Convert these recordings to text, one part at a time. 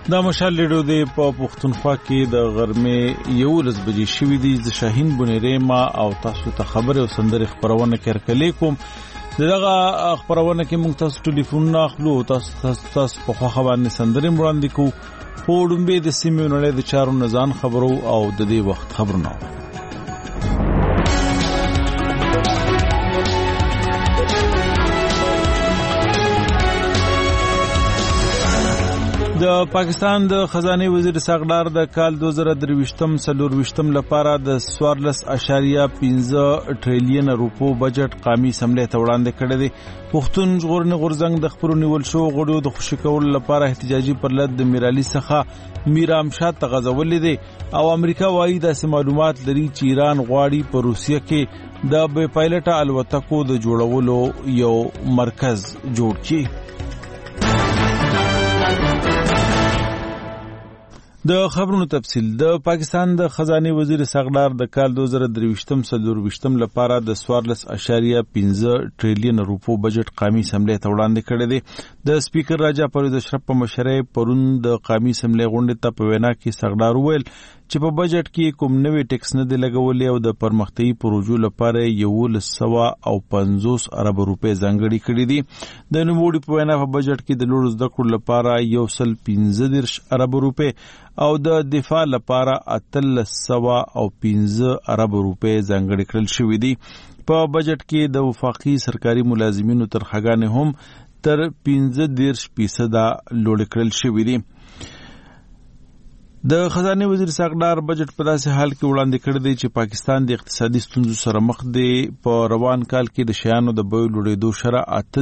دا مشال لیډو دی په پښتونخوا کې د غرمې 11 بجې شوې دي. د شاهین بنيري ما او تاسو ته خبره او سندره خبرونه کړکلې کوم. دغه خبرونه کې موږ تاسو ټلیفون اخلو، تاسو په خو باندې سندره وړاندې کوو. پوډمبه د سیمې نړۍ د چارو نزان خبرو او د دې وخت خبرونه. د پاکستان د خزانه وزیر ساغدار د کال 2023-24 لپاره د 14.15 ټریلیون روپو بجټ قومي اسمبلی ته وړاندې کړی دی. پښتون ژغورنې غورځنګ د خپل نیول شو غړو د خوشی کول لپاره احتجاجي پرلط د میرعلی څخه میرام شاه ته غځولې دي او امریکا وايي د معلومات لري چې ایران غواړي په روسیه کې د بې پایلټه الوتکو د جوړولو یو مرکز جوړ کړي. د خبرونو تفصیل. د پاکستان د خزانه وزیر ساغدار د کال 2023-24 لپاره د 14.15 ټریلیون روپو بجټ قومي اسمبلی ته وړاندې کړی دی. د سپیکر راجا پرویز اشرف په مشرۍ پرون د قومي اسمبلی غونډې ته په وینا کې ساغدار وویل چې په بجټ کې کوم نوې ټیکس نه دی لګولې او د پرمختیايي پروژو لپاره 150 ارب روپے ځانګړي کړي دي. د نوموړي په وینا په بجټ کې د لوړ زده کړو لپاره 115 ارب روپے او د دفاع لپاره 315 ارب روپے ځانګړي کړل شوې دي. په بجټ کې د وفاقي سرکاري ملازمینو تنخواګانې هم تر 15% لوړ کړل شوې دي. د خزانه وزیر ساغدار بجټ په داسې حال کې وړاندې کړی دی چې پاکستان د اقتصادي ستونزو سره مخ دی. په روان کال کې د شیانو د بیو لوړېدو شرح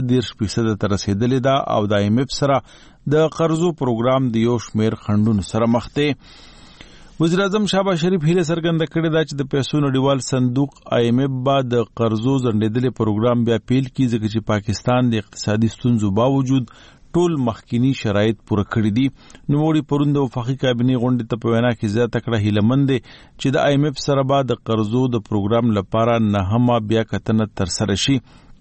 8% ته رسیدلې ده او د IMF سره د قرضو پروګرام د یو شمېر خنډونو سره مخ دی. وزیر اعظم شهباز شریف هیله څرګنده کړې ده چې د پیسو نړیوال صندوق IMF با د قرضو ځنډېدلې پروګرام بیا پیل کړي ځکه چې پاکستان د اقتصادي ستونزو باوجود ټول مخکینی شرایط پوره کړی دي. نوموړي پرون د وفاقي کابینې غونډې ته په وینا کې زیاته کړه هیلهمند دي چې د IMF سره به د قرضو د پروګرام لپاره نهمه بیا کتنه ترسره شي.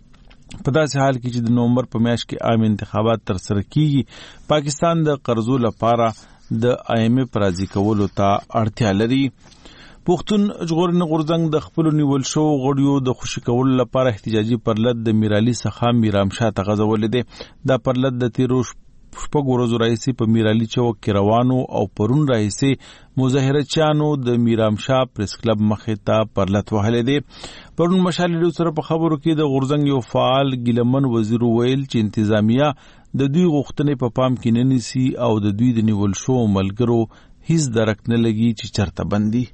په داسې حال کې چې د نومبر په میاشت کې عام انتخابات ترسره کیږي، پاکستان د قرضو لپاره د IMF راضي کولو ته اړتیا لري. پښتون ژغورنې غورځنګ د خپل نیول شو غړیو د خوشی کولو لپاره احتجاجي پرلط د میرعلی څخه میرام شاه ته غځولې دي. دا پرلط د تیرو شپږ ورځو راهیسې په میرعلی چوک کې روانو او پرون راهیسې مظاهره چانو د میرام شاه پریس کلب مخې ته پرلط وهلې دي. پرون مشال لیډو سره په خبرو کې د غورځنګ یو فعال ګیلمن وزیر ویل چې انتظامیه د دوی غوښتنې په پام کې نه نیسي او د دوی د نیول شو ملګرو هیڅ درک نه لګي چې چرته بندي.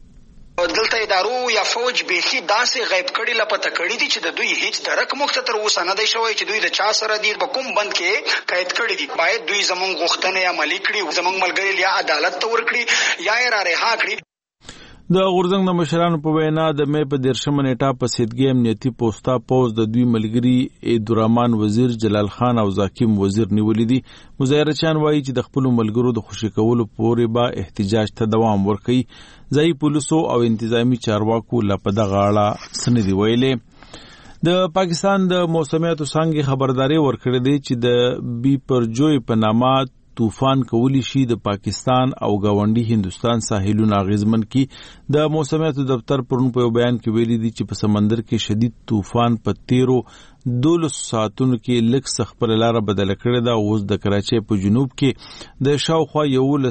دلته ادارو یا فوج بیخي داسې غیب کړي لپته کړي دي چې د دوی هیڅ درک مخته تر اوسه نه دی شوی چې دوی د چا سره دي په کوم بند کې قید کړي دي. باید دوی زمونږ غوښتنې عملي کړي، زمونږ ملګري یا عدالت ته ورکړي یا یې را رها کړي. د غورځنګ د مشرانو په وینا د مې په 13 نیټه په سیدګي امنیتي پوسټا پوز د دوی ملګري عبدالرحمن وزیر، جلال خان او زاکیم وزیر نیولې دي. مظاهره چان وایي چې د خپل ملګرو د خوشی کولو پورې به احتجاج ته دوام ورکړي. ځای پولیسو او انتظامی چارواکو لپاره غاړه سندې ویلې. د پاکستان د موسمیاتو څنګه خبرداري ورکړې دي چې د بی پرجوی په نامه طوفان کولی شي د پاکستان او گاونډي هندستان ساحلونو اغیزمن کی. د موسمیاتو دفتر پرون په بیان کې ویلي دي چې په سمندر کې شدید طوفان په 12 ساعتونو کې لږ سخت لاره بدل کړې ده. اوس د کراچۍ په جنوب کې د شاوخوا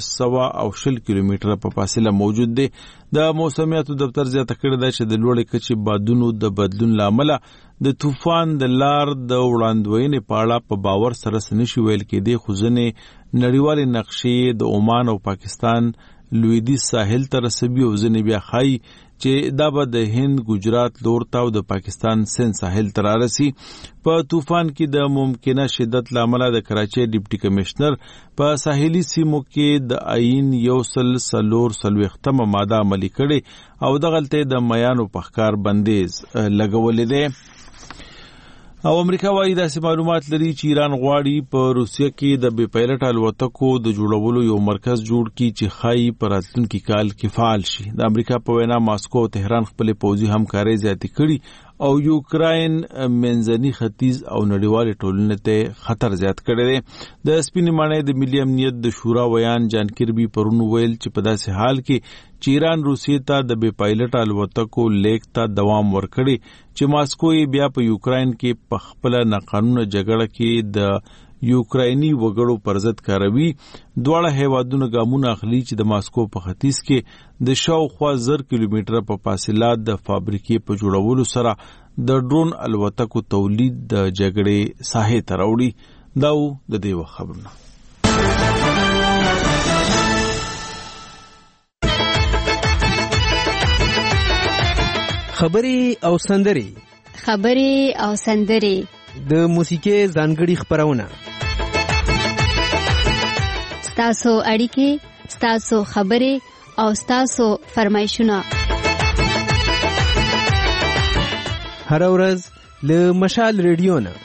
120 کیلومتره په فاصله موجود دی. د موسمیاتو دفتر زیاته کړې ده چې د لوړې کچې بادونو د بدلون لامل د طوفان د لار د وړاندوینې په اړه په باور سره سنشي ویل کېدی، خو ځنې نړیوالې نقشې د عمان او پاکستان لویدیځ ساحل ته رسوي او ځنې بیا ښایي چې دا به د هند، ګجرات لور ته او د پاکستان سند ساحل ته رارسي. په طوفان کې د ممکنه شدت لامل د کراچۍ ډیپټي کمشنر په ساحلي سیمو کې د آئین 140 ماده عملي کړي او د غلطۍ د میانو په ښکار بندیز لګولې ده. او امریکا وايي داسې معلومات لري چې ایران غواړي په روسیه کې د بې پایلټه الوتکو د جوړولو یو مرکز جوړ کړي چې ښایي په راتلونکي کال کې فعال شي. د امریکا په وینا ماسکو او تهران خپل پوځي همکاري زیاتې کړي او یوکراین منځني ختیځ او نړیوال ټولنې ته خطر زیات کړی دی. د سپینې ماڼۍ د ملي امنیت د شورا ویان جان کربي پرون ویل چې په داسې حال کې چې ایران روسیې ته د بې پایلټ الوتکو لیک ته دوام ورکړي چې ماسکو یې بیا په یوکراین کې په خپل ناقانونه جګړه کې د یوکرایني وګړو پر ضد کاروي. دواړه هیوادونه ګامونه اخلي چې د ماسکو په ختیځ کې د شاوخوا 1000 کیلومتره په فاصله د فابریکې په جوړولو سره د ډرون الوتکو تولید د جګړې ساحې ته راوړي. دا د دې خبرونه. خبرې او سندري د موسیقي ځانګړي خبرونه. ستاسو اړیکې، ستاسو خبرې او ستاسو فرمایشونه هر ورځ له مشال ریډیو نه.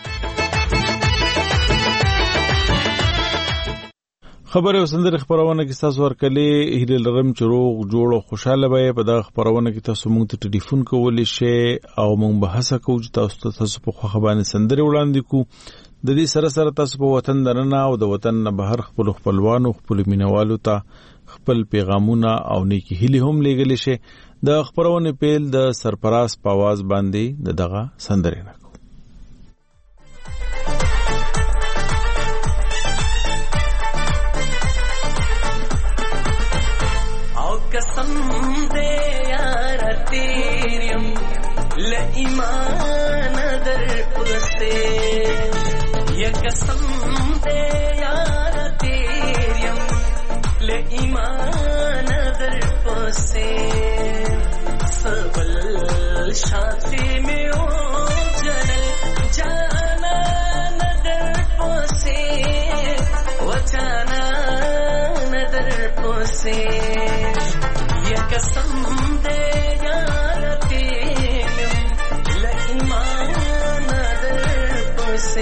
خبره وسندره خبرونه کې تاسو ورکلې هیله لرم چې روغ جوړ او خوشاله وي. په دا خبرونه کې تاسو مونږ ته ټلیفون کولای شئ او مونږ به هڅه کوو چې تاسو په خبرونه سندره وړاندې کو. د دې سره سره تاسو په وطن درنه او د وطن نه بهر خپل خپلوانو خپل مینوالو ته خپل پیغامونه او نیکی هیله هم لېږلی شئ. د خبرونه پیل د سرپراز په आवाज باندې دغه سندره نه. कसम दे यार तेरियम ले ईमान दर पुसे ये कसम दे यार तेरियम ले ईमान दर पुसे सबल शादी में ओ जनल जाना नदर पुसे वो जाना नदर पुसे कसम दे यार तेरियम ले ईमान दर पुसे.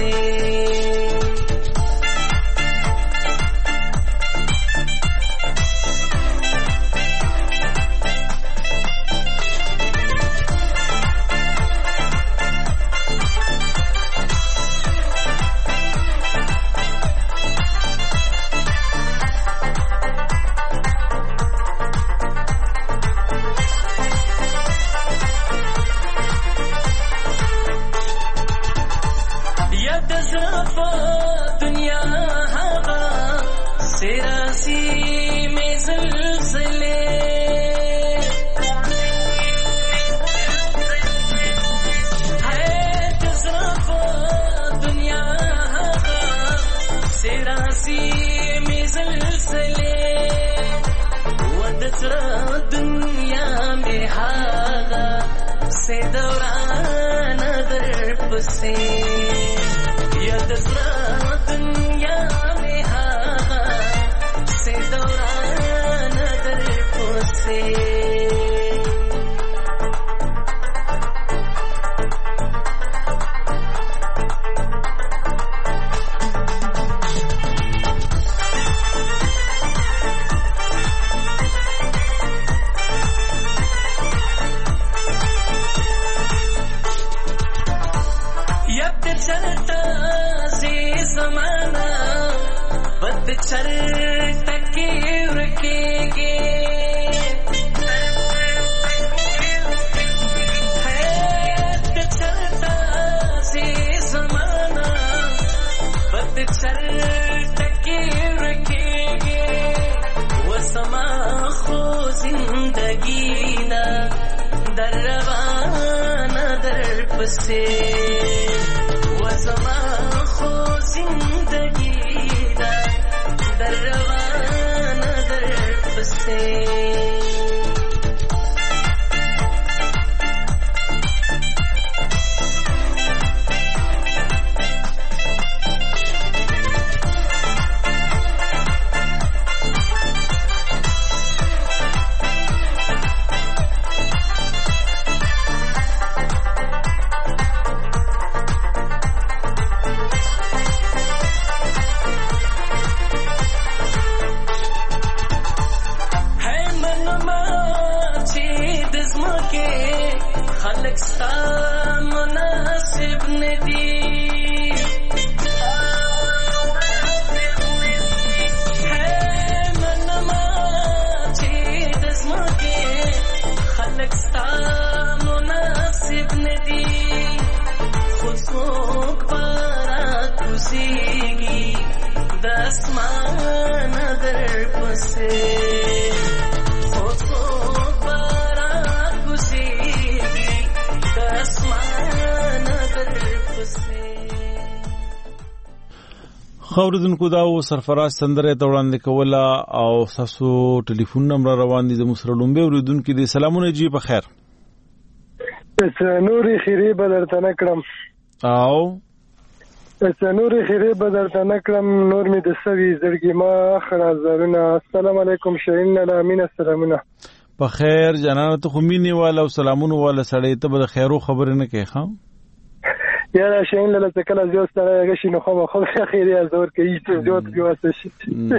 خلق ستا مناسب ندی منما چې د ځمکې خلق ستا مناسب ندی خود څوک پارا کوزیږي د اسمان در پسې خوردونکو دا و سرفراز سندره ته وړاندې کوله او تاسو ټلیفون نمبر روان دي د مصر لومبه اوریدونکو دي سلامونه جی په خیر نوري خیره بدرته نکړم او نوري خیره بدرته نکړم نور می د سوي زړګي ما خرا زرونه السلام علیکم شاهین الامین السلامونه په خیر جنانه ته خو مینه والا او سلامونه والا سړی ته به خیرو خبر نه کوي ها یاره شاهین له څکل از یو ستاره غشي نو خو خیره از اور کوي چې زیات پیواسه شي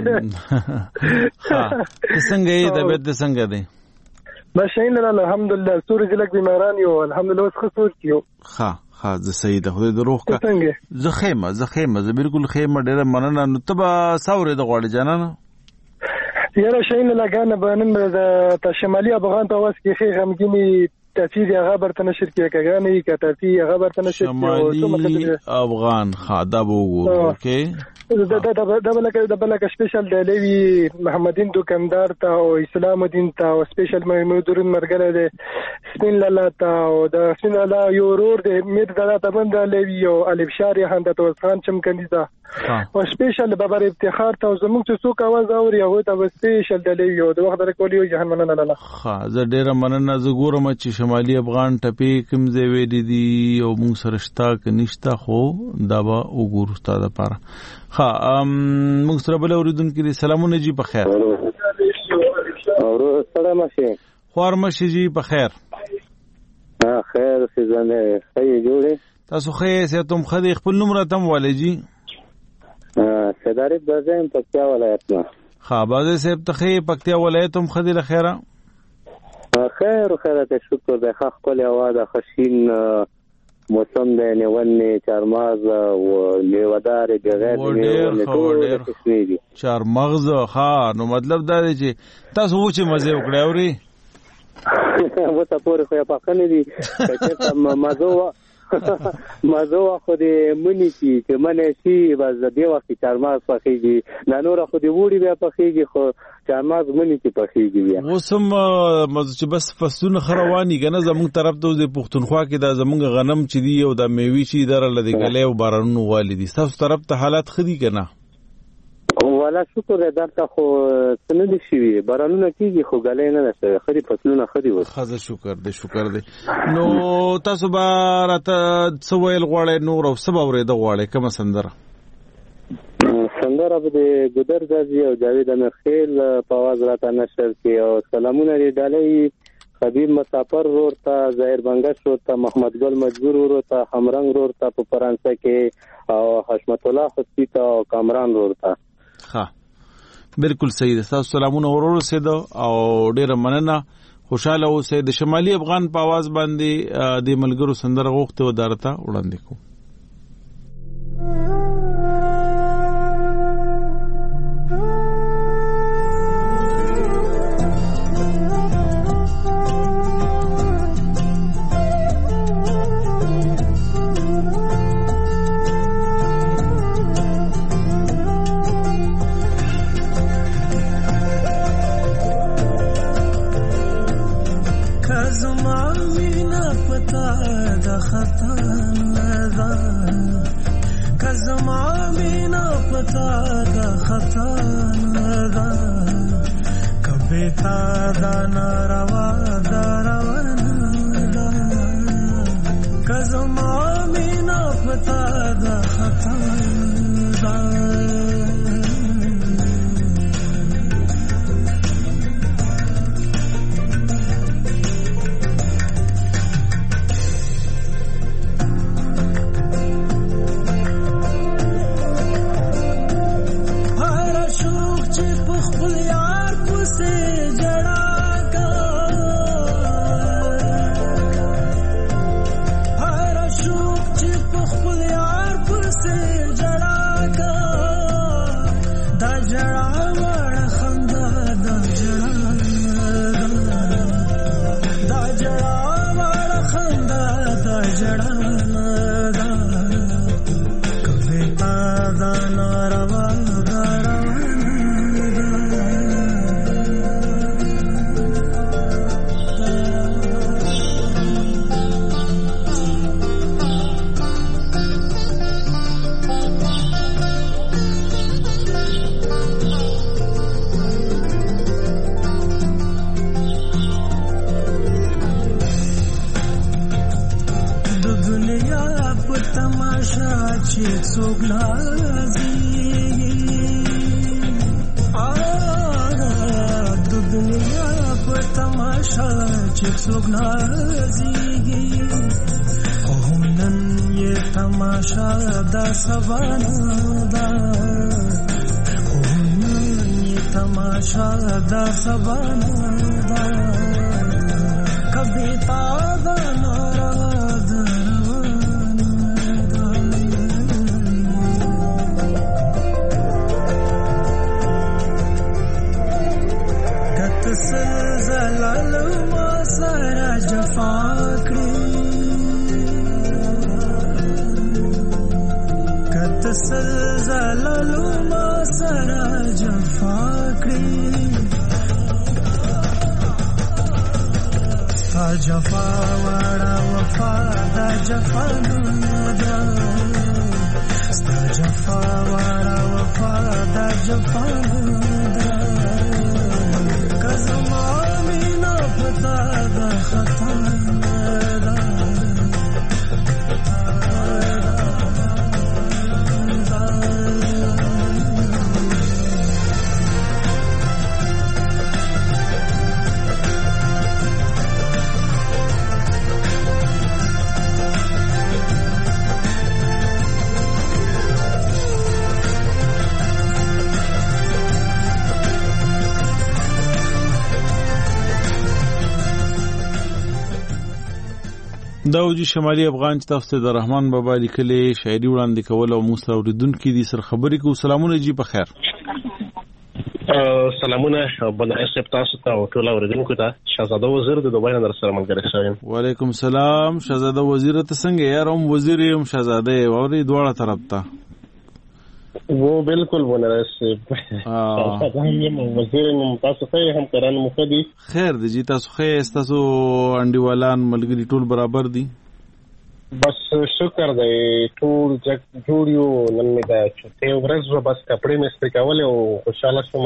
ها څنګه یې طبيعت څنګه ده ما شاهین الحمدلله سوري جلک بیماران یو الحمدلله اوس خصوص کیو ها زه سید خدای د روح کا زه خیمه بالکل خیمه ډیره مننه نو تبا ساورې د غوړ جانانه یاره شاهین لګانه بنن د شمالي افغان په واس کې خې غمګینی تفسیر هغه برته نشر کې کګانې کتافي هغه برته نشر کې شمالي افغان خاده وګورو اوکې د بلک سپیشل د لوی محمدین دکاندار ته او اسلام الدین ته او سپیشل محمودرن مرګره د سپین لاله ته او د سپین لاله یو ورور د میر دغه تبند لوی او الف شاری هند ته خان چم کنيزه او سپیشل بابر افتخار ته زموږ څه څوک आवाज اوري او ته سپیشل د لوی او د وخت درکولیو جهان مننه لاله ها زه ډیره مننه زه ګورم چې شمالي افغان ټپی کوم ځای ویلې دي او موږ سره شتا کې نشتا خو دا به وګورو ستاسو لپاره ها موږ سره بل اوریدونکو دي سلامونه جی په خیر اورو سلام شي خورمشي جی په خیر خیر سيزانه خی جوړه تاسو خې سه تم خدي خپل نمبر تم والي جی سدارې بازم پکتیا ولایت نه ها بازه سه تخې پکتیا ولایت هم خدي لخيره خیر ته شکر د خپل اواز خشین موسم د نیونې چارماز او لیودار غیر نیونې ټول کشمیری چارمغز ها نو مطلب دا دی چې تاسو و چې مزه وکړی اوري و تاسو پورې خو په خنه دي چې مازو خو دې منی چې منه شي باز د وخت چارماز پخېږي نه نور خو دې وړي بیا پخېږي خو چارماز منی چې پخېږي بیا وسم مزه چې بس فصلونه خرواني کنه زموږ طرف ته د پښتونخوا کې دا زموږ غنم چې دی او د میوي چې دره لدی غلې او بارانونو والدي تاسو طرف ته حالات خدي کنه والا شکر درته خو سند شي بارانونه کیږي خو غلې نه نشي خري فصلونه خري و خزه شکر دې نو تاسو به راته سویل غواړې نور او سبا ورې د غواړې کوم سندره به د ګدر غازی او جاوید امرخیل په आवाज راته نشر کې او سلامونه لري ډالۍ خبيب مسافر ورته ظاهر بنگش ورته محمد ګل مجبور ورته همرنګ ورته په فرانسه کې او حشمت الله خصی ته او کامران ورته ها بالکل صحیح ده تاسو سلامونه ورور سید او ډیره مننه خوشاله اوسئ د شمالي افغان په आवाज باندې د ملګرو سندره غوښته و دارته وړاندې کو چې په خپل یار کو سه جړا کا داوجي شمالي افغان چې تاسو ته د رحمان بابا لیکلې شاعري وړاندې کول او موږ اوریدونکو دي سره خبرې کوو. سلامونه جی په خیر. سلامونه بلای صاحب تاسو ته او ټول اوریدونکو ته. شهزاده وزیر د دوبای نه سره ملګری شوم. وعلیکم السلام. شهزاده وزیر ته څنګه یار؟ هم وزیر یم شهزاده اوري دواړه طرف ته. वो बिल्कुल बना से हम वजीर मुमताज से हम करान मुखदी خیر دی جی تاسو خې تاسو انډیوالان ملګری ټول برابر دي؟ بس شکر دی ټول جوړیو نن می دا چې ورځ بس کپڑے مې سپکاول او خوشاله شوم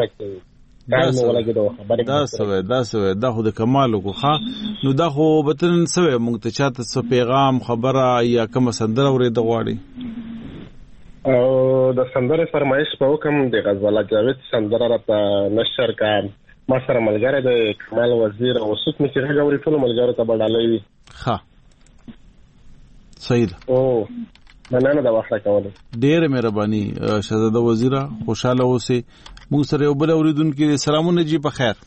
چې دا سوې دا خو د کمالو کو ښا نو دا خو بتن سوې مونږ ته چاته څه پیغام خبره یا کوم سندره اورېد غواړي او د سندره فرمایش په حکم د غزاله جاوید سندره راته نشر کړ ما سره ملګری د کمال وزیر او سوت می چې غوړي ټول ملګری ته بدلې ښه صحیح او مننه دا واخله کوله ډېر مهرباني شهزاده وزیره خوشاله اوسئ موږ سره یو بل اوریدونکو سلامونه جی په خیر.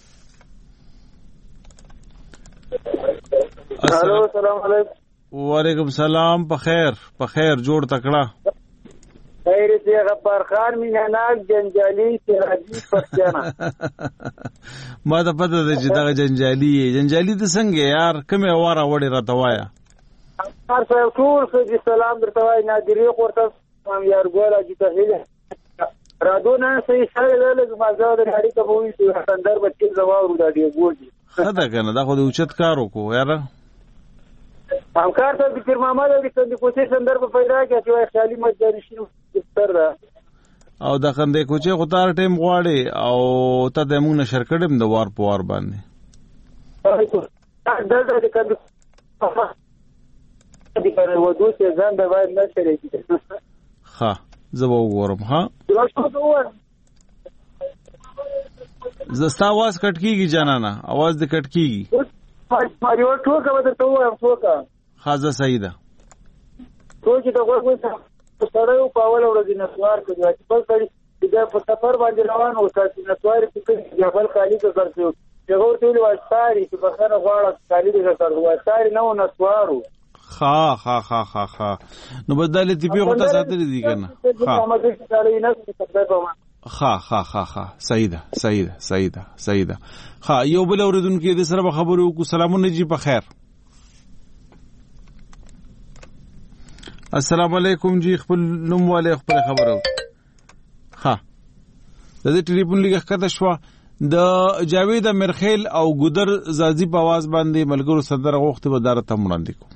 السلام علیکم. وعلیکم السلام. په خیر جوړ تکړه خیر دی غفار خان میناناک جنجالی سراجی پښتنه ما ته پته ده چې دا جنجالی د څنګه یار کومه واره وړي راته وایا هر څو ټول څه سلام درته وای نادری ورته هم یار ګولا چې ته رادونه صحیح سره له مازه د اړې ته وې چې سندر بچي زواورو دا دی ګوږي خدا کنه دا خو د اوچت کار وکړو یار همکار ته د پیر محمد د کندې کوڅې سندر په پیدا کې چې وای خیالي مجاري شنو ستر ده او د کندې کوڅې خطر ټیم غواړي او ته د موږ نشر کړم د وار په وار باندې دا د کندې د کار ودو چې ځان د وای نه شریږي ها زه وګورم ها زستا आवाज کټ کیږي جانانا आवाज د کټ کیږي ماریو ټوکا به ته وایم ټوکا خازه سیده ټوکی ته ورغوي سره په اول ورځ نسوار کوي چې بل کړي چې په سفر باندې روان او چې نسوار کې جبل خالی ته ورته یو ورته وایي چې په خره غواړه خالی دې ورته وایي نو نسوارو ها نو بدل تی په غوته ساتل دي کنه ها سیده ها یو بل اوریدونکو د سره خبرو کو سلامونه جی په خیر. السلام علیکم جی خپل نوم والے خپل خبرو ها د دې ټلیفون لګه کته شو د جاوید مرخیل او ګودر زازی په आवाज باندې ملګرو صدر غوښته ودارته مړاندې کو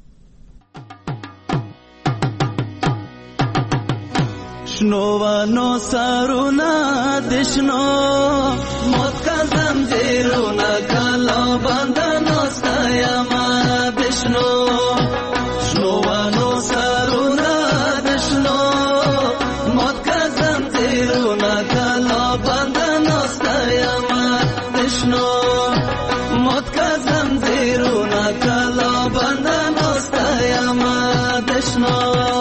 شنوانو سارونا دشنو موت کا زنجیرونا کالو بندنو ستایما دشنو شنوانو سارونا دشنو موت کا زنجیرونا کالو بندنو ستایما دشنو موت کا زنجیرونا کالو بندنو ستایما دشنو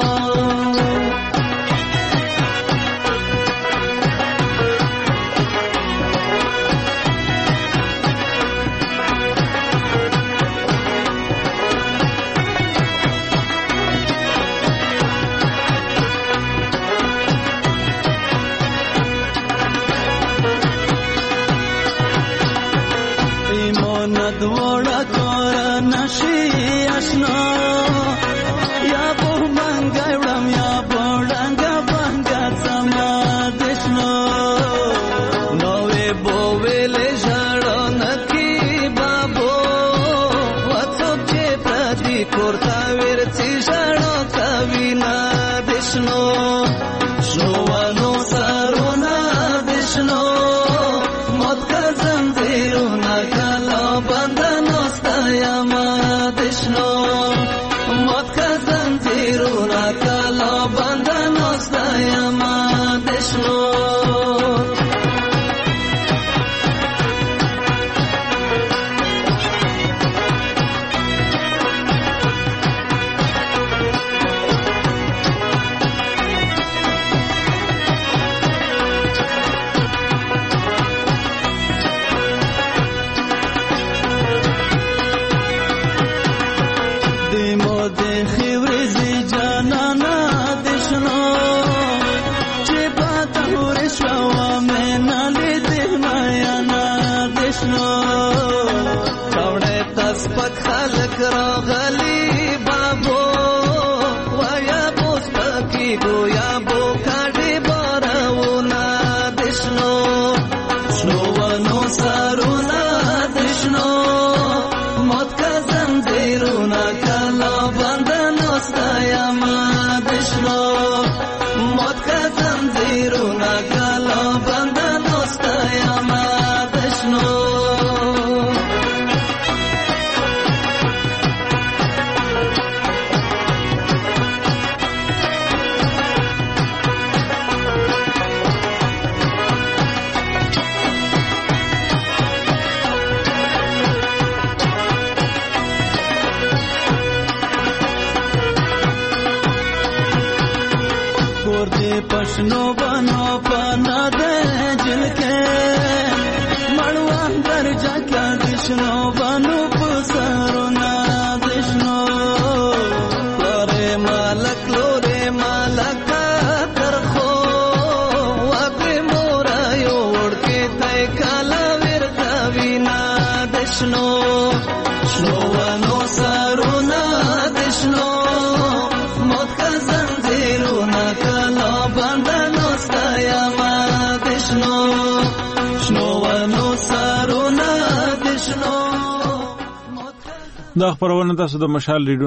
دا خبرونه تاسو د مشال ریډیو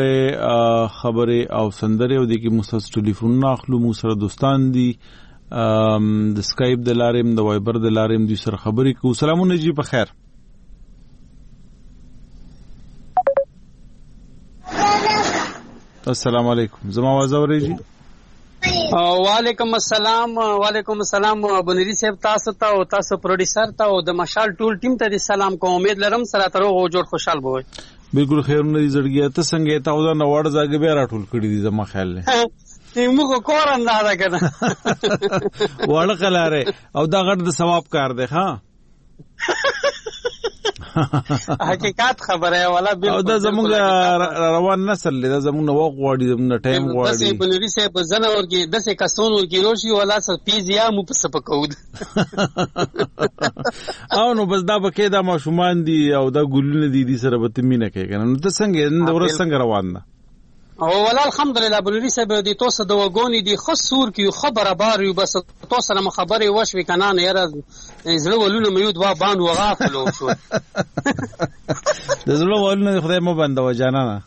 ناوره خبره او سندره او د کی مستس ټلیفون اخلو مو سره دوستان دي د اسکایپ د لاریم د وایبر د لاریم د سره خبرې کو سلامونه جی په خیر السلام علیکم زما आवाज اورئ وعلیکم السلام بنری صاحب تاسو ته او تاسو پروډوسر ته او د مشال ټول ټیم ته سلام کوم امید لرم سره تر او جوړ خوشحال بوي بالکل خیرونه دي زړګیا ته څنګه ته او دا نوړ ځای به راټول کړی دي زما خیال له موږ کور اندازه کنه وړ کلاره او دا غټ د ثواب کار دی ها حقیقت خبره ولا او دا زموږ روان نسل دا زموږ نو غواړي زموږ ټایم غواړي دسه بنری صاحب زنه ورګي دسه کسونو کې روشي ولا س پیزیا مو په سپکود او نو بس دا بکې دا ماشومان دي او دا ګلونه دي سره به تمینه کوي کنه نو ته څنګه د ورځ څنګه روان ده او ولا الحمدلله بلوري صاحب د توسه د وګونی دی خصور کی خبره بار یو بس توسه نه خبره وشوي کنه نه یاره زړه ولونه مې دوه بان وغافلو شو د زړه ولونه خدای مو بندو جانانه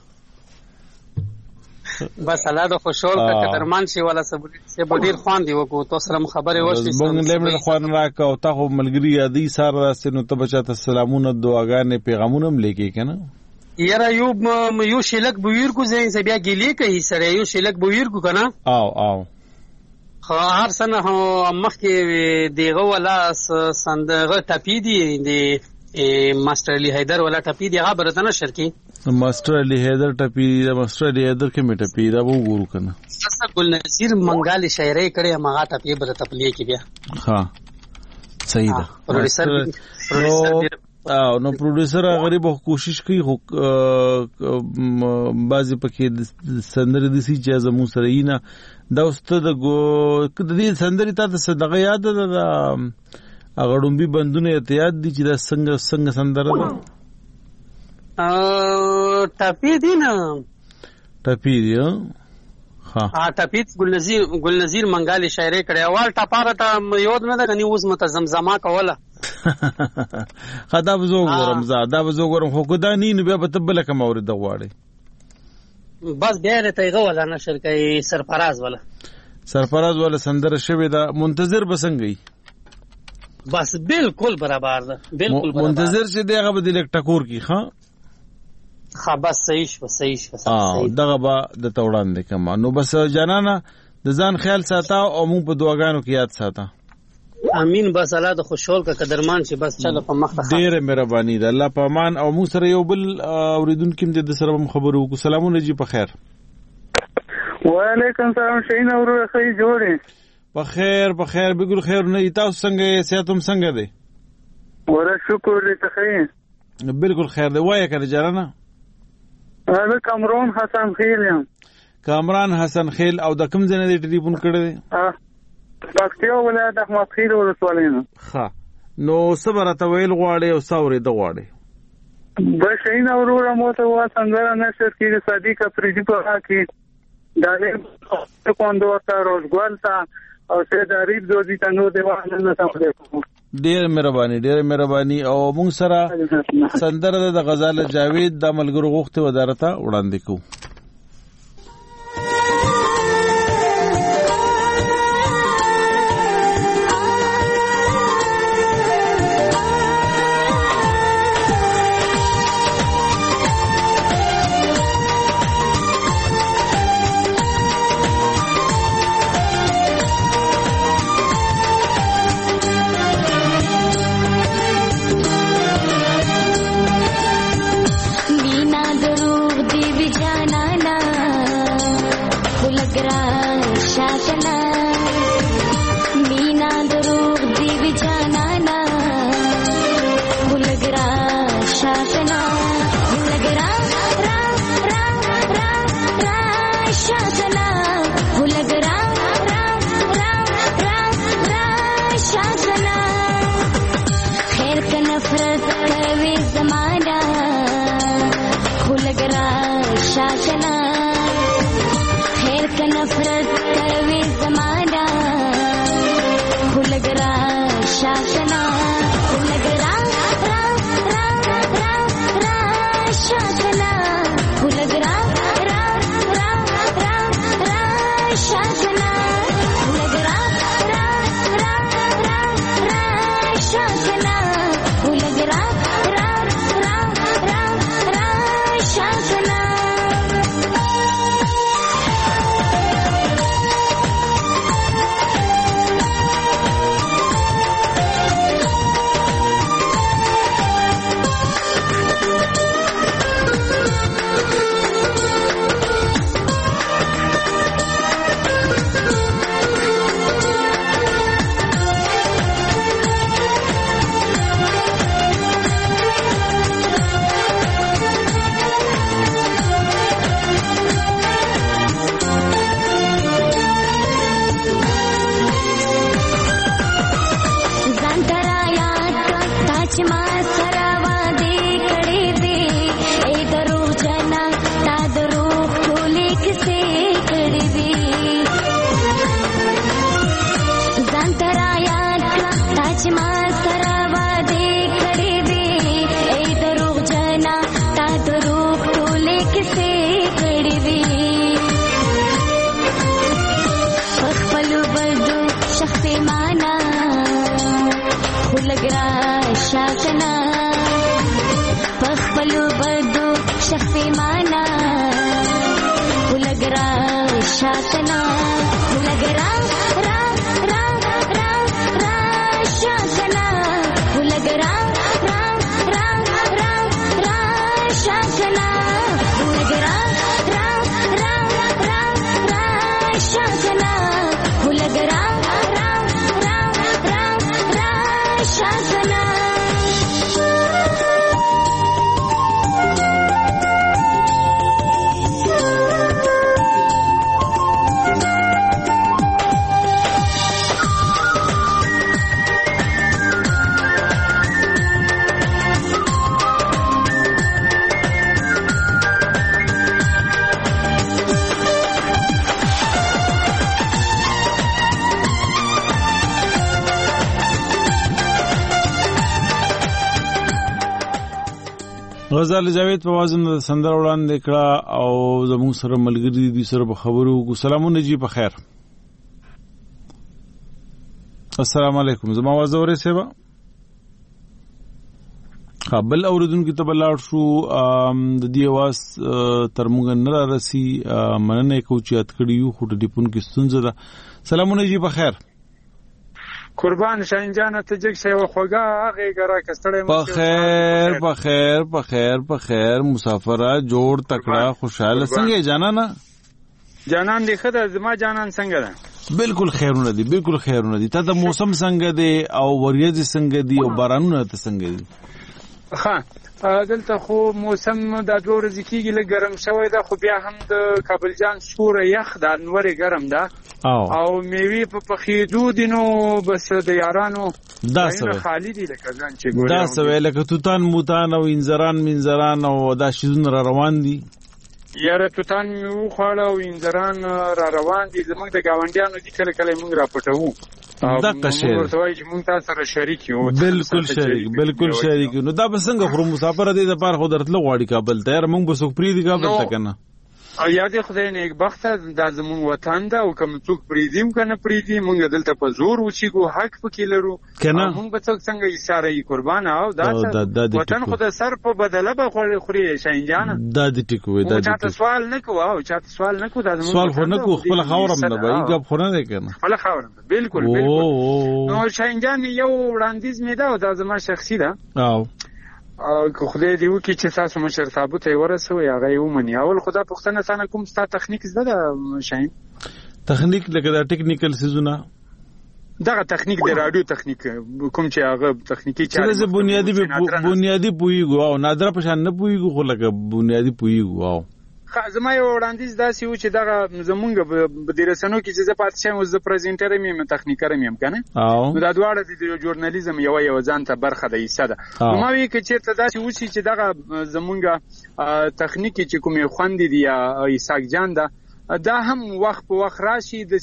بس الله د خوشحال کا قدرمان شي ولا سب ډیر خوان دی وکړو توسه سره خبره وشوي زبون لمن خوان راک او تاسو ملګری یادی سار راستنو ته بچاته سلامونه دعاګانې پیغامونه هم لیکي کنه یاره یو شلک بویر کو زین سے بیا گیلی کوي سره یو شلک بویر کو کنه او هر سنه مخ کې دیغه ولا صندوق ټپی دی د ماستر علی حیدر ولا ټپی دی هغه برته نشر کی ماستر علی حیدر ټپی د ماستر علی حیدر کې می ټپی دا وګورو کنه سسه ګل نذیر منګال شاعری کړي هغه ټپی برته تپلی کی بیا ها صحیح ده پروډوسر نو پروډوسر غریب کوشش کوي خو بعضی پکې سندرې د سي چې زمو سره یې نه دا واست د دې سندرې ته صدقه یاد ده اغړومبي بندونه احتیاط دي چې دا څنګه سندره ده ټپی دی نه ټپی دی ها ټپی ګل نذیر منګال شاعری کړي اول ټپاره ته یود نه ده کني اوس متزمزما کوله خدا بزوګورم خو کدا نین بیا به تبل کوم اورید غواړي بس بیا ته غولا نشر کوي سرفراز ولا سندره شوی دا منتظر بسنګي بس بالکل برابر ده بالکل برابر منتظر چې دغه به د ټکور کی ها بس صحیح دغه به د توړان دي کما نو بس جانانه د ځان خیال ساته او مو په دعاګانو کې یاد ساته امین بس الله د خوشحال کا قدرمان شي بس چلو په مخ ته ډیره مهرباني ده الله په امان او مو سره یو بل اوریدونکو د سره خبرو کو سلامونه جی په خیر وعلیکم السلام شین اور خی جوړه په خیر بګل خیر نه تاسو څنګه صحتم څنګه دی ور شکر دې ته خیر بالکل خیر دی وای کړه جرانا انا کامران حسن خیل او د کوم ځای نه ټلیفون کړی دی پکتیا ولایت احمد خیل ولسوالینا ښه نو صبر ته ویل غواړي او ثورې د غواړي د شین اورور مو ته وا څنګه نشر کې صدیق افریدی په حق دالې کوندو تا روزګل تا او سید عریب دوزی تنو دیوان نه سمته ډیر مهرباني او موږ سره سندره د غزال جاوید د ملګرو غوښته ودارته وړاندې کوو چې ما سره وعده کړې وې ای دروغ جنا تا دروغ ټولې کیسې کړې وې خپل بدو شخص معنا خو لګ را شاکنا خپل بدو شخص معنا خو لګ را شاکنا خو لګ را شاکنا خو لګ را شاکنا خو لګ را شاکنا خو لګ را شاکنا غزال جاوید په وازم د سندر وړاندې کړه او زموږ سره ملګری دي سره په خبرو وکړو. سلامونه جی په خیر. السلام علیکم. زما आवाज اورئ با قبل اوردونکو ته بلاړ شو د دې आवाज تر موږ نه راسي مننه کوم چې ات کړیو خو د ټلیفون کې ستونزه ده. سلامونه جی په خیر. قربان شاهین جان ته جګ شی وخوګه هغه ګرا کستړې په خیر مسافره جوړ تکړه خوشاله څنګه جانانا جانان دی خدای زما جانان څنګه ده بالکل خیرونه دي ته د موسم څنګه دی او وریځ څنګه دی او بارانونه ته څنګه دي ها دلته خو موسم د دوه ورځې کېږي لږ ګرم شوی ده خو بیا هم د کابل جان سوره یخ ده نورې ګرم ده او میوې په پخېدو دي نو بس د یارانو دا سوی خالی دي لکه ځان چې ګورې دا سوی لکه توتان موتان او انځران او دا شیزونه را روان دي یاره توتان مې وخوړه او انځران را روان دي زموږ د ګاونډیانو دي کله کله موږ را پټوو دغه شی ورته وایي چې موږ تاسو سره شریک یو بالکل شریک نو دا به څنګه خو مسافر دي د پاره خو درتلو غواړي کابل ته یاره موږ به څوک پریدي کابل ته کنه او یاد خدای نیک بخت دا زموږ وطن ده او کوم څوک پریدیم کنه پریدي موږ دلته په زور وچیګو حق پکې لرو موږ به څنګه اشاره یې قربان او دا وطن خدای سر په بدله به خوري شاهین جان دا دې ټکوي دا چاته سوال نه کوو او چاته سوال نه کوو دا زموږ سوال خو نه کوو خپل خاورم نه به یې خو نه کنه خپل خاورم بالکل نو شاهین جان یو وړاندیز مې دا او دا زما شخصي ده که خدای دې وکړي چې تاسو مشر صاحب ته ورسوي هغه یې ومني اول خدا پوښتنه څنګه کوم ستا تخنیک زده ده شاهین تخنیک لکه دا ټیکنیکل سيزونه دغه تخنیک د رادیو تخنیک کوم چې هغه تخنیکی چارې چې بنیادی پویګو او نادر په شان نه پویګو خو لکه بنیادی پویګو او زما یو وړاندیز داسې و چې دغه زمونږ د رسنیو کې چې زه پاتې شم زه پریزنټر یم تخنیکر یم کنه نو دا دواړه د ژورنالیزم یو ځان ته برخه ده حصہ ده نو ما وی کې چې داسې و چې دغه زمونږ تخنیکی چې کومې خوندې دي یا ایساق جان ده دا هم وخت په وخت راشي د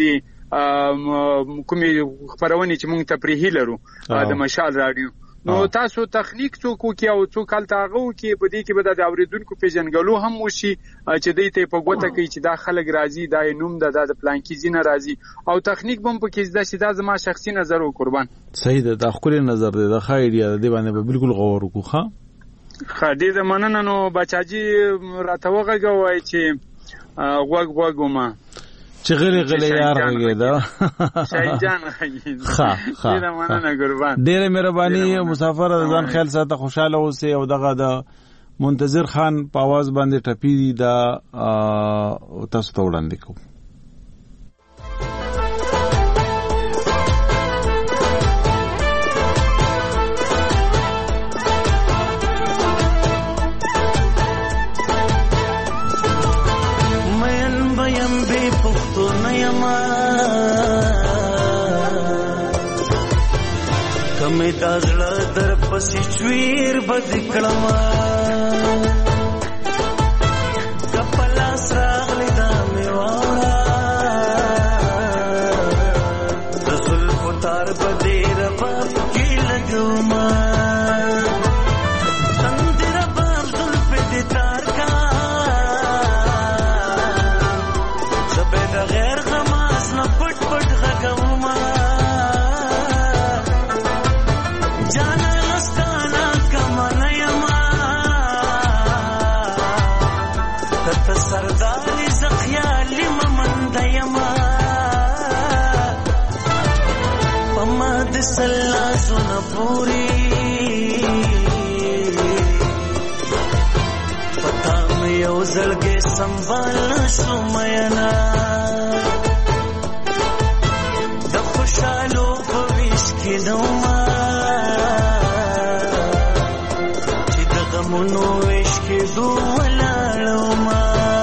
کومې خبرونه چې مونږ تفریحي لرو د مشال رادیو نو تاسو تخنیک څوک کې او څوک التاغو کې په دې کې به د اوریدونکو پیژنګلو هم وشي چې دوی ته په ګوته کوي چې دا خلک راضي دا نوم د پلان کې زینه راضي او تخنیک بم په کې دا زما شخصي نظر او قربان صحیح ده د خپل نظر دی د خایډیا دی باندې به بالکل غور وکړو ښه دې زمانه نو بچاجي راته وغږوي چې غوګما چې غلې یار هغه دا شاهین جان ډیره مننه قربان ډیره مهرباني مسافر ځان خیال ساته خوشاله اوسه او دغه د منتظر خان په आवाज باندې ټپی دا تاسو ته وړاندې کوم کمه دازړه در پسې چویر بد کړما کپلا سراغلی دا میوارا رسول فتار بدیر په سرداري زخيالي ممند يما پما د سلا سن پوری پتا مې یو زړګې سنبال شو مینا د خوشالو په ویش کې نوما چې د غمونو ویش کې دولاړو ما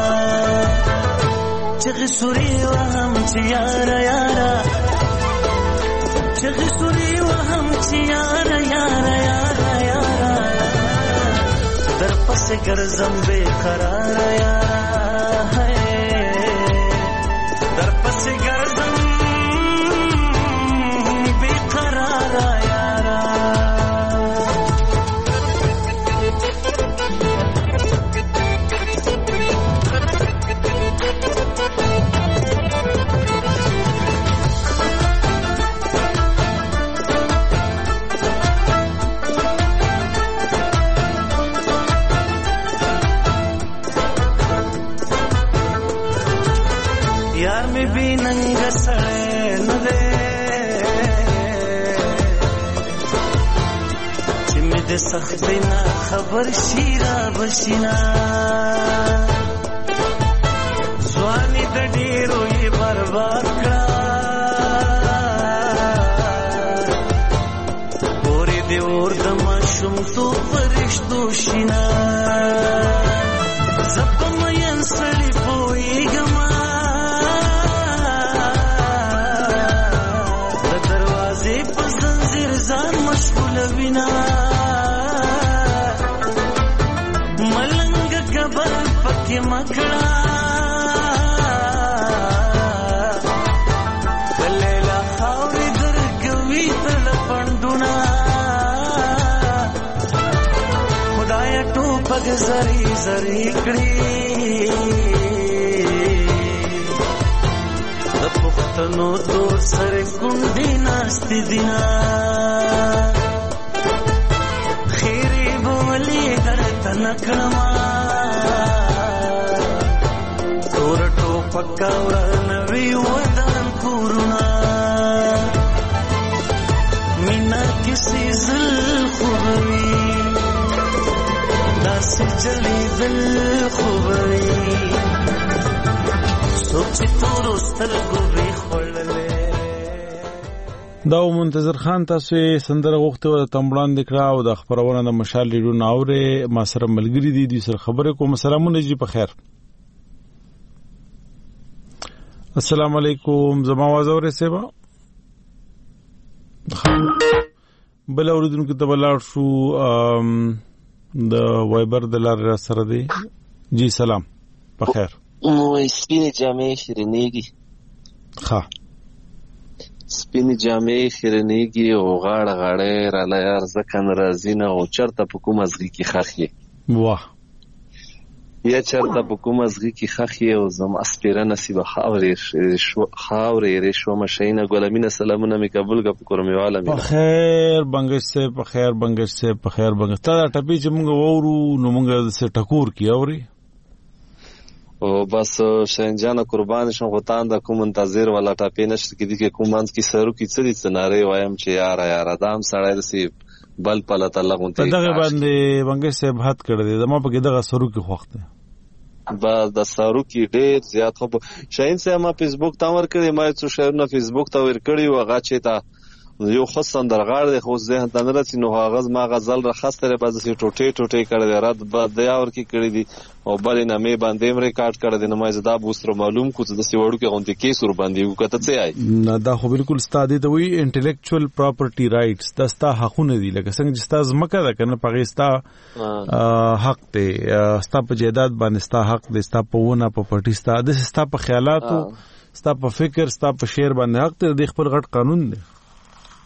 چې سوري وهم چې یارا یارا چغ سوري وهم چې یارا یارا یارا یارا در پس ګرځم بے قرار یارا در پس ګرځم بے قرار یارا ننګ سړی نه دی چې مې د سختۍ نه خبر شي را بشینا ځواني د ډېرو یې برباد کړه پورې د اور د ماشومتوب فرښتو شینا زه په مین سړي پوهېږم وینا ملنګ کبر پکې مکړه کلیلا خاورې درګوي تل پندونه خدای ټوپک زری زری کړی د پښتنو تور سره کونډې ناستې دینا نکړما تور ټوپک ورنوي ودان کورونه مینا کسی زل خوبوي داسې جلی دل خوبوي سوچ تورو سترګو وی خړلې دا منتظر خان تاسو سندره غوښته او تمبلان دکړه او د خبرونه د مشال لیډو ناوره ما سره ملګری دي د سر خبره کوم سلامونه جی په خیر السلام علیکم زما आवाज اوره سیوا بل اوردونکو ته بلار شو د وایبر د لار سره دی جی سلام په خیر نو سپینې جامې شرنېږي ښه سپینې جامې خیرنېږي او غاړه غاړه را لار ځکه ناراضي نه او چرته په کوم ازغي کې خخې واه یا چرته په کوم ازغي کې خخې او زم اسپیره نصیب خاورې رشوه مشینه ګلمینه سلامونه می قبول غ په کورمیواله می په خیر بنگش سے په خیر بنگش سے په خیر بنگش تا ټپی چې موږ وورو نو موږ سه ټکور کی اوري او بس شنجان قربان شم غوتان د کوم منتظر ولا ټاپې نشته کې دي کې کومانس کې سرو کې څه دي سناره وایم چې یار ادم سړی رسی بل پله تعالی غونته دغه باندې بنگش سے بحث کړی دی زما په کې دغه سرو کې خوخته با د سرو کې ډېر زیات خو شاین سه ما فیسبوک تا ور کړی ما څو شهرونه فیسبوک تا ور کړی و هغه چې تا یو خصن درغړ دی خو ذهن ته نه رسي نو هغه ما غزل راخسته بعض سي ټوټي ټوټي کړی دی رات بعد د اور کې کړی دی او بل نه مې باندې ریکارډ کړی دی نو ما زدا بوستر معلوم کو ته د سی وړو کې غونډه کې سور باندې وکړه څه آی نه دا خو بالکل ستادي ته وی انټلیکچوال پراپرټي رائټس دا ستا حقونه دي لکه څنګه چې ستا زمکه ده کنه پغې ستا حق ته ستا په جیداد باندې ستا حق دي ستا په ونه په پټي ستا د ستا په خیالاتو ستا په فکر ستا په شعر باندې حق ته د خپل غټ قانون دی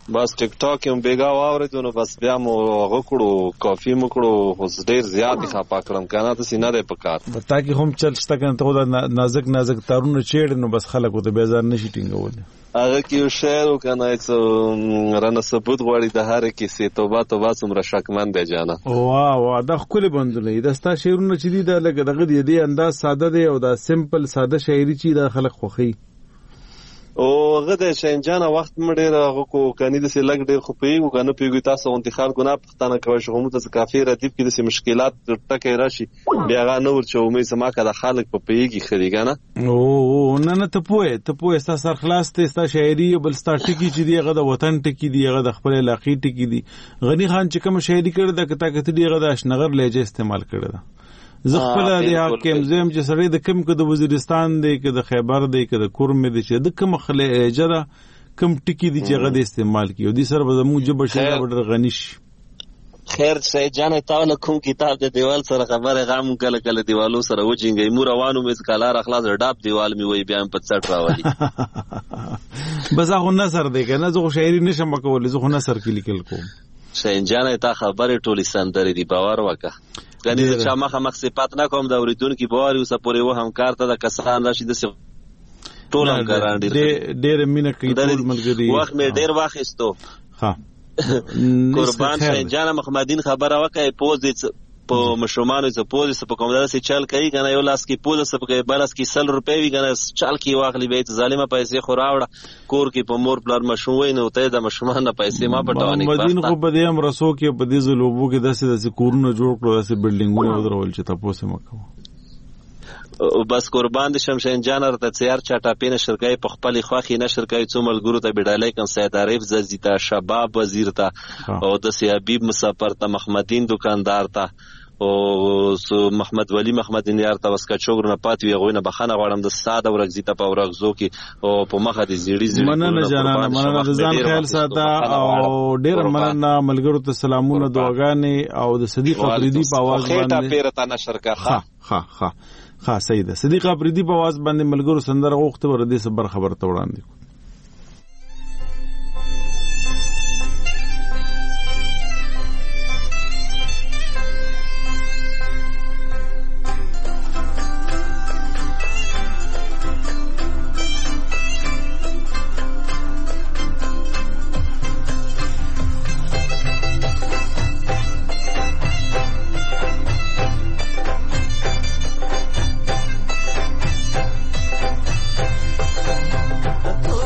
بس ټیک ټاک هم بیګا واورېدو نو بس بیا مو هغه کړو کافي مو کړو خو ډېر زیات خپه کړم کنه ته سینه دې پکار تا کې هم چل شته کنه ته دا نازک تارونه چېړ نو بس خلکو ته بیزار نشي ټینګول هغه کې یو شعر وکنه چې رانه ثبوت غواړي د هر کیسې توبه څومره شکمن دی جانا واه دا خپل بندلې دا ستا شعرونه چې دي دا لګ دغه دی انداز ساده دی او دا سمپل ساده شاعري چې دا خلک خوخي او هغه د شینجان وخت مډیر هغه کو کني د سلګ ډیر خو پیګو کنه پیګو تاسو انتخاب کو نه پښتنه کوي شو مو ته کافي ردیب کې د مشکلات ټکه راشي بیا غا نور چې امید سما کده خلک په پیګي خريګانه او نه ته پوهه ستا سر خلاص ته ستا شاعري بل ستا ټکی چې دی هغه د وطن ټکی دی هغه د خپل علاقې ټکی دی غنی خان چې کوم شاعري کړی د کته کته دی هغه د اشنغر لهجه استعمال کړی دا زغفل دی حکم زم چې سړی د کم د وزیرستان دی که د خیبر دی که د کورم دی چې د کم خلجره کم ټکی دی چې غد استعمال کیو دي سره به مو جبه شي ډېر غنیش خیر سه جانه تاول کوم کتاب د دیوال سره خبره غام کله دیوالو سره وجینګي مو روانو مې کالار اخلاص ډاپ دیوال می وای بیا په څټ راوړي بس هغه نثر دی کنه زه شاعري نشم کولای زه نثر کې لیکل کوم شینجانه تا خبره ټولی سندري دی باور وکړه کني چې مخ صفات نه کوم د اوریدونکو باور یو سپوري و همکار ته د کسان راشي د ټول همکاران ډېر مینه کوي ټول ملګری وخت مې ډېر واخیستو ها قربان شینجان محمدین خبره وکړي پوز په مشرومانو څه پوز په کوم درسي چل کوي کنه یو لاس کې پوز څه په بلس کې 100 روپے وی کنه چل کې واخلي به ظالمه پیسې خوراوړه کور کې په مور پلار مشوي نه وته د مشرومان پیسې ما پټواني محمدین خو په دې هم رسو کې په دې زلوبو کې داسې کورونه جوړ کړو داسې بلډینګونه ودرول چې تاسو مکو بس قربان دي شمشین جان ارته تیار چاټه پینه شرکای په خپل خوخي نشر کوي څو ملګرو ته بډالای کم سید عارف ززیتا شباب وزیر ته او د سی حبیب مسافر ته محمدین دکاندار ته او محمد ولی محمدین یار ته وسکا چوغره پاتوي غوینه بخانه غواړم د ساده ورغزیته په ورغزو کې او په مخه د زیړی مننه جانانه مننه ځان خیال ساته او ډیر مننه ملګرو ته سلامونه دعاګانې او د صدیق افریدی په आवाज باندې خېټه پیرته نشر کا ها سیده صدیق افریدی په आवाज باندې ملګرو سندره غوښته ور دې صبر خبر ته وړاندې تو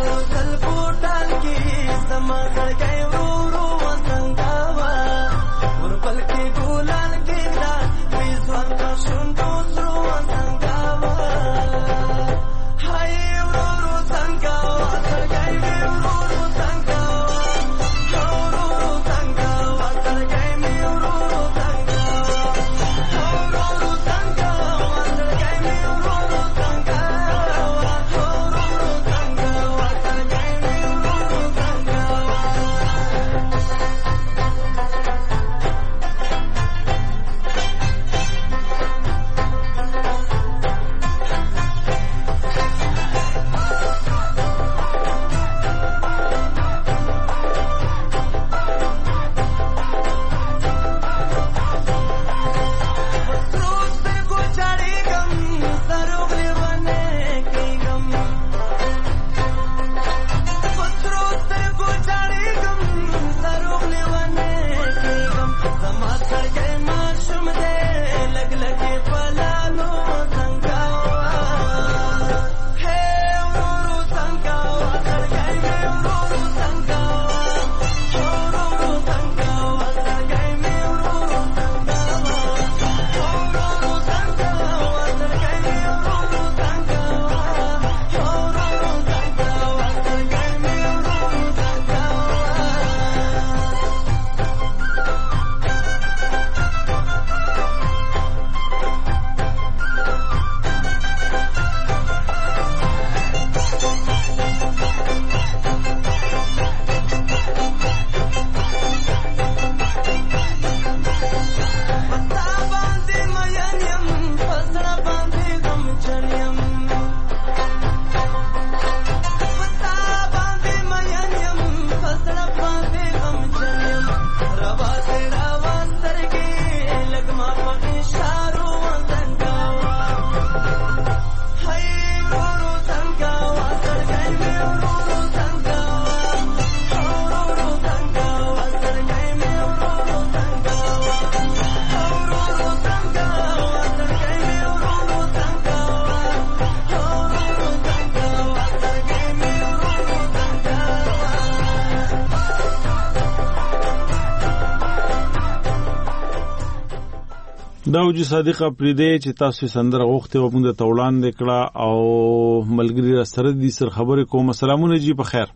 داوجي صادق افریدی چې تاسو سندره غوښته و موږ ته وړاندې کړه او ملګری سره دې سر خبرې کوم. سلامونه جی په خیر.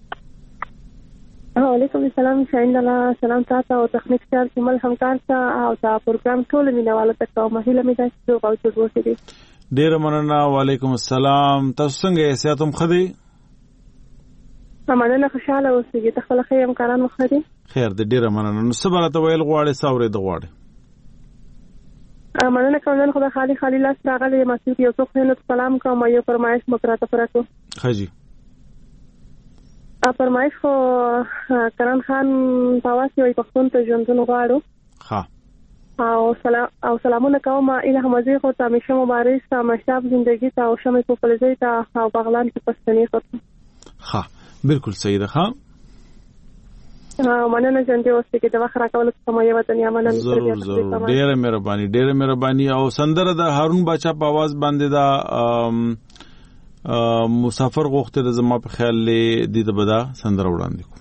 وعلیکم السلام شاین الله سلام تاسو او تخنیک سره کومل همکار او تاسو پروګرام ټول مینواله ته مهیله مې تاسو او څه وشي. ډیر مننه. وعلیکم السلام. تاسو څنګه یې؟ ساتم خدي مننه خوشاله اوسئ. ته خپل خیر امکانات مخدي خیر دې ډیر مننه. نو صبر ته ویل غواړي ساورې د غواړي مننه کوم نن خدای خالی لاس راغلی مسعود یو څوک نه سلام کوم یو فرمایش مکراته پراتو خاجي فرمایش خو کرن خان پاواسی وي پښتون ته ژوندون غواړو ها او سلامونه کوم اله همزه خو ته همیشه مبارک ته مشاب زندگی ته او شمه په پلزی ته او بغلان کې پښتني خو ها بالکل صحیح ده. ها مننه جنته اوسه کې د وخت راکول سم یو وطن یا مننه ضرور ډېر مهرباني او سندره د هارون باچا په आवाज باندې دا مسافر غوښته د زما په خیال له دې د بدا سندره وړاندې کو.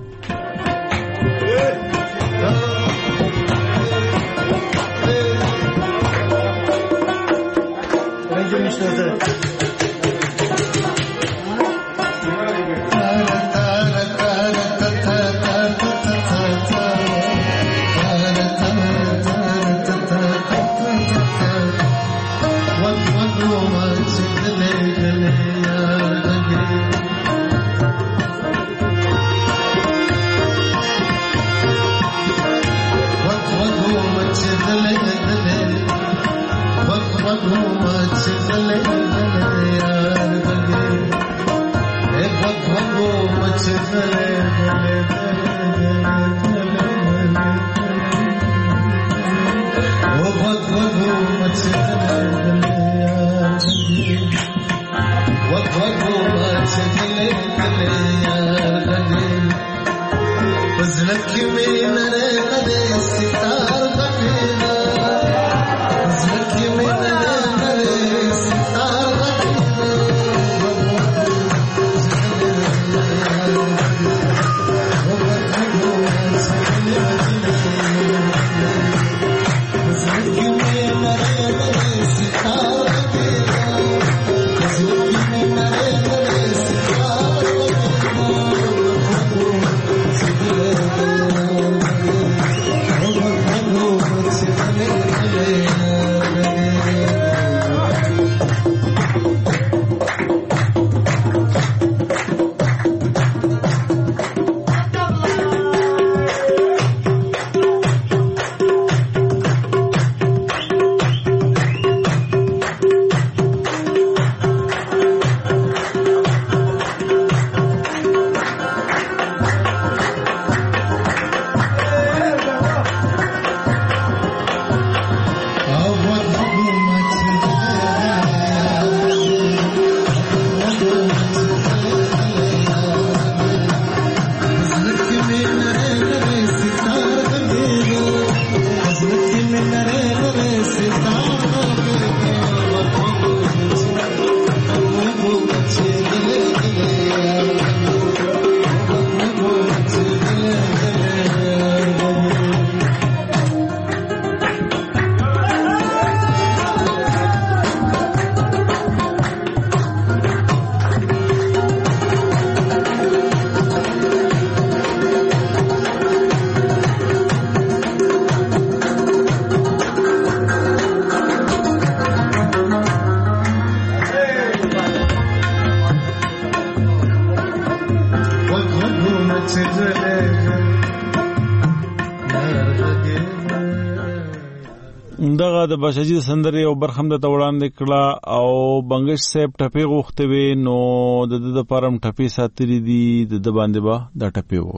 دغه د بشاجي سندري او برخم د توړاندې کړه او بنگش صاحب ټپي غوښته وي نو د پرم ټپي ساتري دي د باندې با د ټپي وو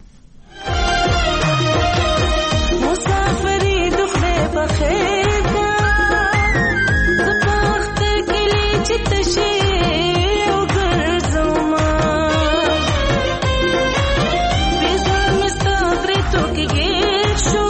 مسافری دخله بخیر دا د پخت کلی چتشي او ګرځما بيزا مستغري توکي شو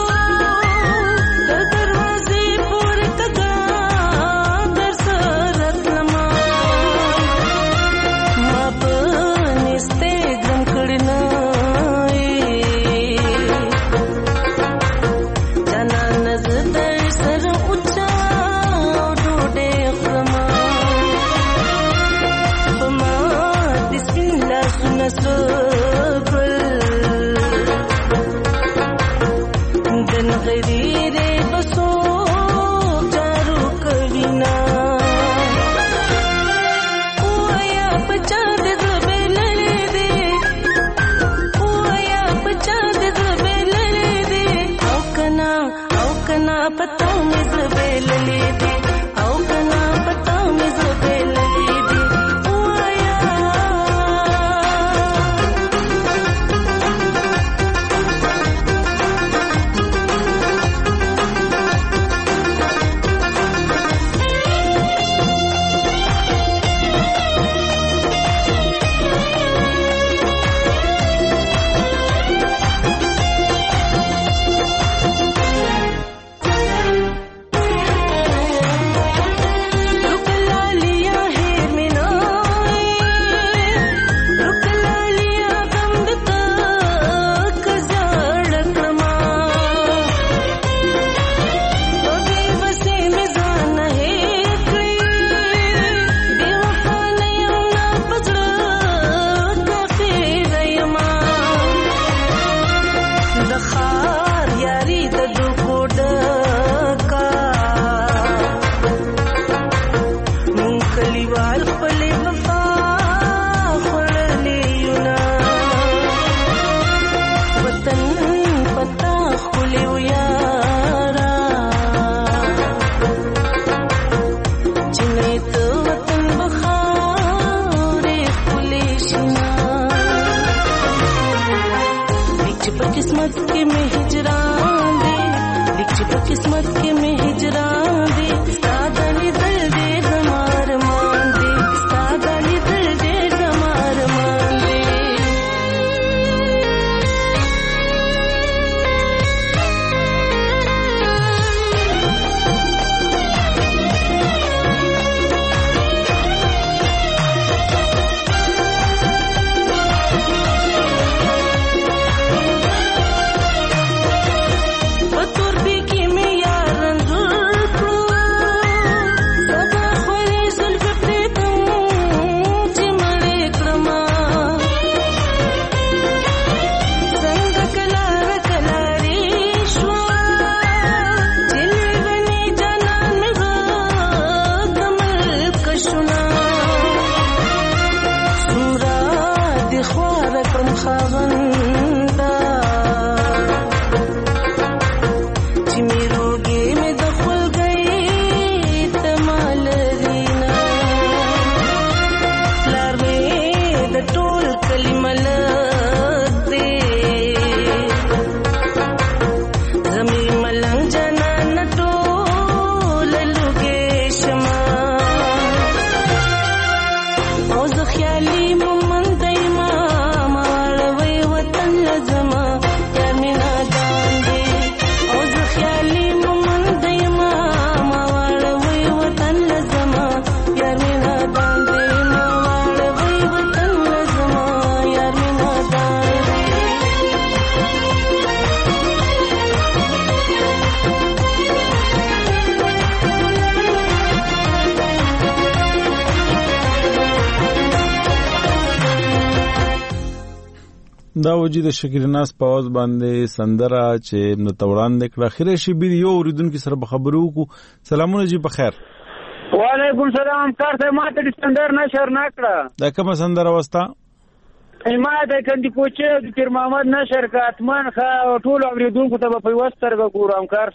पता में ज़बेल ले दे आओ कना पता में ज़बेल ले दे دا وجود شکریناس په واز باندې سندره چې نو توران نکړه خیره شي بي یو اوریدونکو سره خبرو کو سلامونه جی په خیر وعلیکم سلام کارته ماته د سندر نشر نکړه دا کوم سندره وستا ما د کندي کوچه د پیر محمد نشر کاتمن خا ټول اوریدونکو ته په وسترګه ګورم کار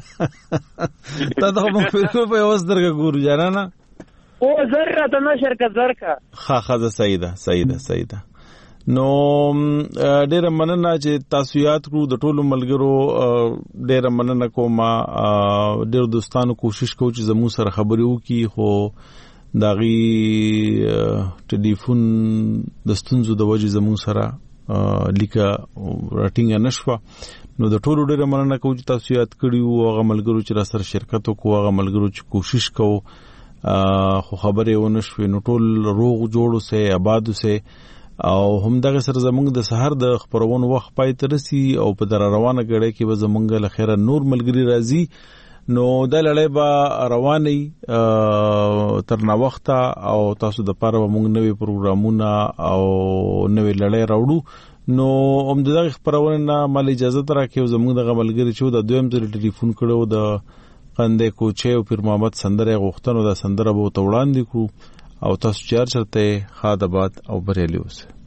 صاحب ته دا په وسترګه ګورو جانا او زره ته نشر کا زرکا خا دا سیده نو ډېر مننه چې تاسو یاد کړو د ټولو ملګرو ډېر مننه کوم ډېر دوستانو کوشش کوي چې زموږ سره خبرې وکړي خو داغي ټلیفون د ستونزو د وجې زموږ سره لیکه راټینګ نشوه نو د ټولو ډېر مننه کوم چې تاسو یاد کړیو هغه ملګرو چې را سره شرکت وکړو هغه ملګرو چې کوشش کوو خو خبرې ونشوي نو ټول روغ جوړو سه آبادو سه او هم دغه سره زمونږ د سحر د خبرونو وخت پای ته رسي او په در روانه غړې کې به زمونږ له خیره نور ملګری راځي نو د لړۍ به رواني تر نو وخت او تاسو د پاره موږ نوې پروګرامونه او نوې لړۍ راوړو نو هم دغه خبرونه مال اجازه تر کې زمونږ د ملګری چې د دویم ځل ټلیفون کړو د قندې کوچه او پیر محمد سندره غوښتنو د سندره به توړاندې کو او تاسو چارچرته خادبات او بریلی اوسه